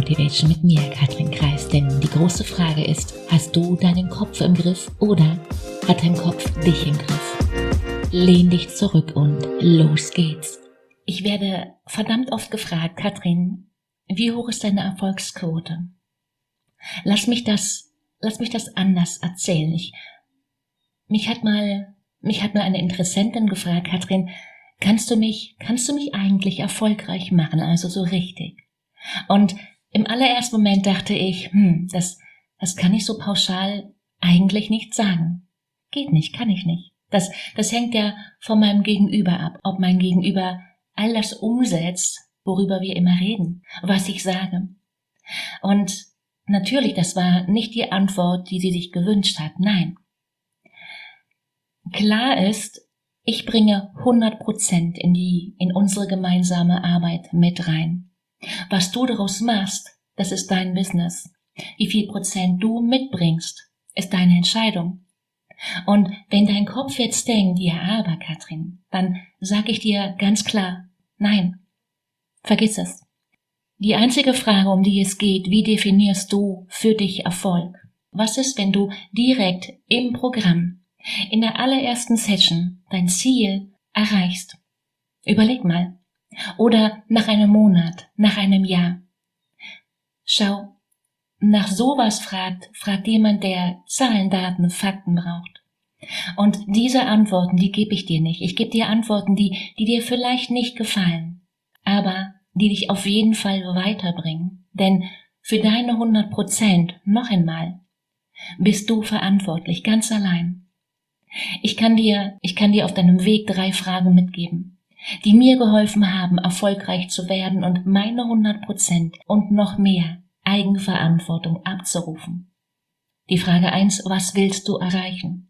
Motivation mit mir, Katrin Kreis, denn die große Frage ist, hast du deinen Kopf im Griff oder hat dein Kopf dich im Griff? Lehn dich zurück und los geht's. Ich werde verdammt oft gefragt, Katrin, wie hoch ist deine Erfolgsquote? Lass mich das anders erzählen. Mich hat mal eine Interessentin gefragt, Katrin, kannst du mich eigentlich erfolgreich machen, also so richtig? Und im allerersten Moment dachte ich, das kann ich so pauschal eigentlich nicht sagen. Geht nicht, kann ich nicht. Das hängt ja von meinem Gegenüber ab, ob mein Gegenüber all das umsetzt, worüber wir immer reden, was ich sage. Und natürlich, das war nicht die Antwort, die sie sich gewünscht hat, nein. Klar ist, ich bringe 100% in unsere gemeinsame Arbeit mit rein. Was du daraus machst, das ist dein Business. Wie viel Prozent du mitbringst, ist deine Entscheidung. Und wenn dein Kopf jetzt denkt, ja aber Katrin, dann sage ich dir ganz klar, nein, vergiss es. Die einzige Frage, um die es geht, wie definierst du für dich Erfolg? Was ist, wenn du direkt im Programm, in der allerersten Session, dein Ziel erreichst? Überleg mal. Oder nach einem Monat, nach einem Jahr. Schau, nach sowas fragt jemand, der Zahlen, Daten, Fakten braucht. Und diese Antworten, die gebe ich dir nicht. Ich gebe dir Antworten, die dir vielleicht nicht gefallen, aber die dich auf jeden Fall weiterbringen. Denn für deine 100%, noch einmal, bist du verantwortlich, ganz allein. Ich kann dir auf deinem Weg 3 Fragen mitgeben, die mir geholfen haben, erfolgreich zu werden und meine 100% und noch mehr Eigenverantwortung abzurufen. Die Frage 1, was willst du erreichen?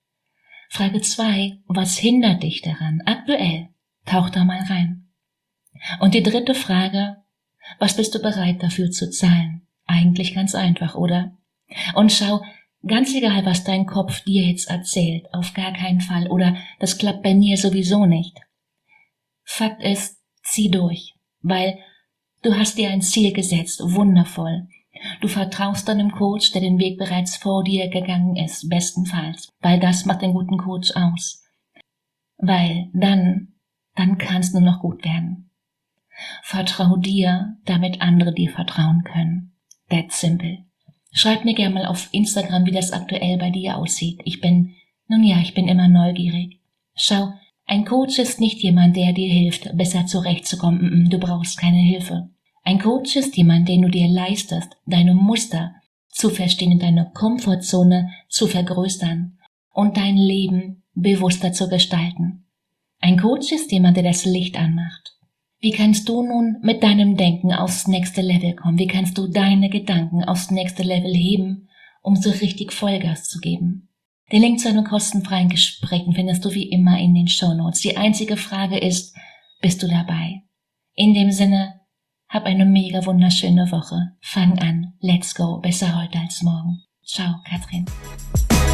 Frage 2, was hindert dich daran? Aktuell, tauch da mal rein. Und die 3. Frage, was bist du bereit dafür zu zahlen? Eigentlich ganz einfach, oder? Und schau, ganz egal, was dein Kopf dir jetzt erzählt, auf gar keinen Fall, oder das klappt bei mir sowieso nicht. Fakt ist, zieh durch, weil du hast dir ein Ziel gesetzt, wundervoll. Du vertraust deinem Coach, der den Weg bereits vor dir gegangen ist, bestenfalls, weil das macht den guten Coach aus. Weil dann kann es nur noch gut werden. Vertrau dir, damit andere dir vertrauen können. That's simple. Schreib mir gerne mal auf Instagram, wie das aktuell bei dir aussieht. Ich bin immer neugierig. Schau, ein Coach ist nicht jemand, der dir hilft, besser zurechtzukommen. Du brauchst keine Hilfe. Ein Coach ist jemand, den du dir leistest, deine Muster zu verstehen, deine Komfortzone zu vergrößern und dein Leben bewusster zu gestalten. Ein Coach ist jemand, der das Licht anmacht. Wie kannst du nun mit deinem Denken aufs nächste Level kommen? Wie kannst du deine Gedanken aufs nächste Level heben, um so richtig Vollgas zu geben? Den Link zu einem kostenfreien Gespräch findest du wie immer in den Shownotes. Die einzige Frage ist, bist du dabei? In dem Sinne, hab eine mega wunderschöne Woche. Fang an. Let's go. Besser heute als morgen. Ciao, Katrin.